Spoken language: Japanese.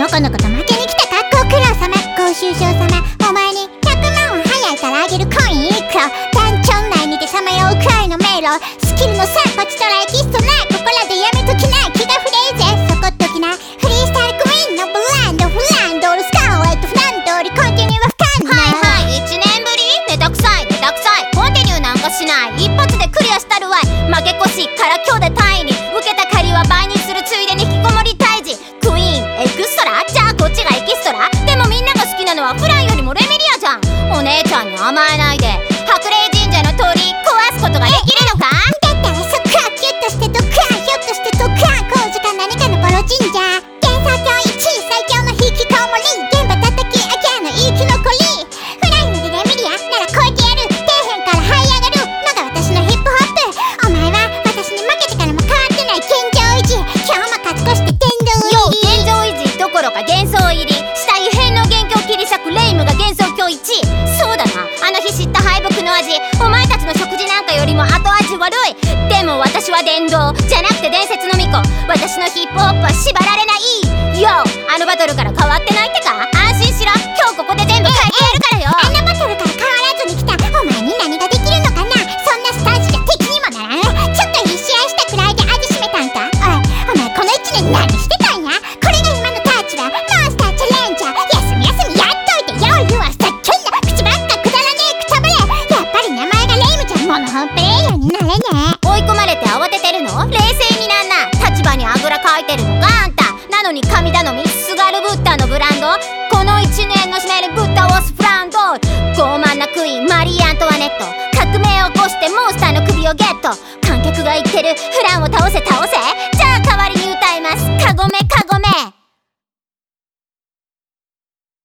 このこと負けに来たか。ご苦労様、ご愁傷様。お前に100万は早いからあげるコイン1個。団長内にてさまようくらいの迷路。スキルの3個ちとらエキストない。ここらでやめときな、気が触れぜそこっときな。フリースタイルクイーンのブランド、フランドルスカーレットフランドリコンティニューは不可能。 はいはい、1年ぶり。ネタ臭いネタ臭い、コンティニューなんかしない。一発でクリアしたるわい。負け越しから今日で単位に受けた借りは倍にするついでに引きこもり退治。クイーンエクストラ、じゃあこっちがエキストラ。でもみんなが好きなのはフランよりもレメリアじゃん。お姉ちゃんに甘えないで白麗神社の鳥壊すことができるのか。 だったらそっかキュッとしてドッカン、ひょっとしてドッカン工事か何かのボロ神社。幻想郷1位最強の引きこもり。現場叩き上げの生き残り。フライよりレミリアなら超えてやる。底辺から這い上がるのが私のヒップホップ。お前は私に負けてからも変わってない現状維持。今日も勝ち越して殿堂入り。 現状維持どころか幻想入り。死体変の元凶切り裂くレイムが幻想郷1位。そうだな、あの日知った敗北の味。お前たちの食事なんかよりも後味悪い。でも私は殿堂じゃなくて伝説の巫女。私のヒップホップは縛られない。よあのバトルから変わってないってか。安心しろ、今日ここで全部変えてやるからよ。 あのバトルから変わらずに来たお前に何ができるのかな。そんなスタンスじゃ敵にもならん。ちょっといい試合したくらいで味しめたんか。おい、お前この1年何してたんや。これが今のタッチはモンスターチャレンジャー。休み休みやっといてよ。言わさっけんな口ばっかくだらねえくたぶれ。やっぱり名前がレイムちゃん。モノホンプレイヤーになれねえ。 追い込まれて慌ててるの。冷静になんな。立場にあぐらかいてるのかあんた。なのに神頼みすがるブッダのブランド。この1年のしないでブッダを押すフランド。傲慢なクイーンマリー・アントワネット。革命を起こしてモンスターの首をゲット。観客が言ってるフランを倒せ倒せ。